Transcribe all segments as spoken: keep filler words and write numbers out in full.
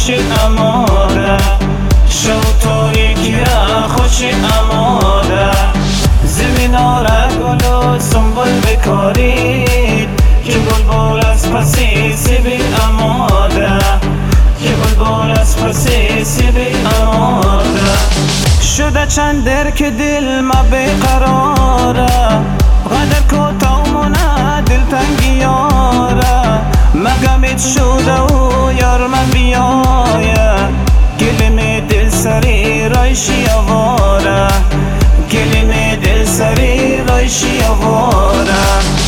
خوش اماده شو تاریکی را خوش اماده زمین آره گل و سنبل بکارید که بلبل از پسی سیبی اماده که بلبل از پسی سیبی اماده شده چند در که دل ما بقراره قدر کوتاهمونه دلتنگیاره مگمت شده و یار من بیایه گلیم دل سری رایشی آواره گلیم دل سری رایشی آواره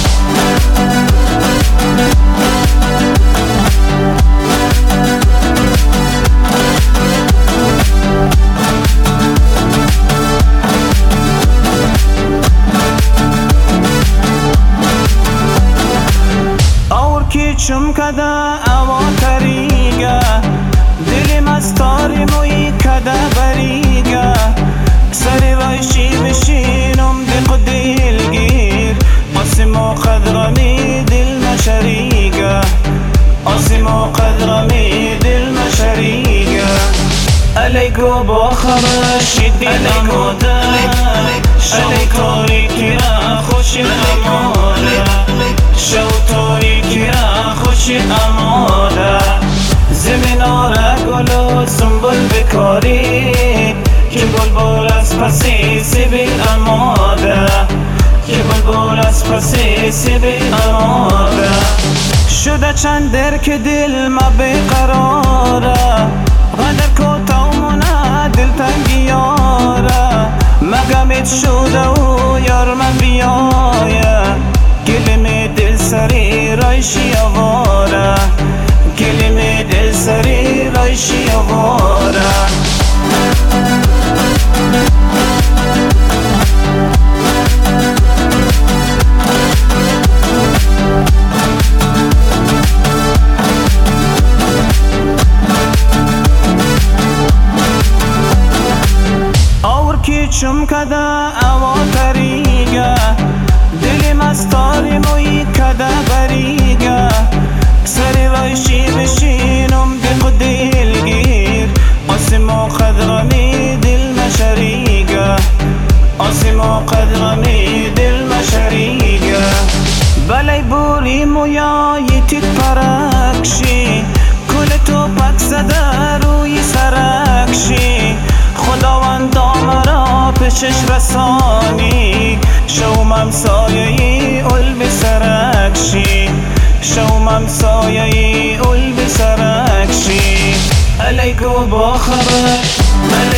چم کده اوا تریگه دلی مستاری موی کده بریگه سری رایشی بشینم دق دلگیر آسیم و قدرمی دل مشریگه آسیم و قدرمی دل مشریگه علیکو با خبرشی دل اماده علیک تاریکی را خوش اماده شو تاریکی را خوش اماده زمین آره گل و سنبل بکارید که بلبل از پسی سیبی اماده که بلبل از پسی سیبی اماده شده چند در که دل ما بقراره قدر کوتاهمونه دلتنگیاره مگمت شده و یار من بیایه گلیم دل سری رایشی آواره گلیم دل سری رایشی آواره چم کده اوا تریگه دلی مستاری موی کده بریگه سری رایشی بشینم دق دلگیر آسیم و قدرمی دل مشریگه آسیم و قدرمی دل مشریگه بلی بوری مویای تیت پرکشی کل تو پک زده روی سرکشی خداوند آمرا پیشش رسانی شومم سایه‌ای اول بسرکشی شومم سایه‌ای اول بسرکشی علیکو با خبر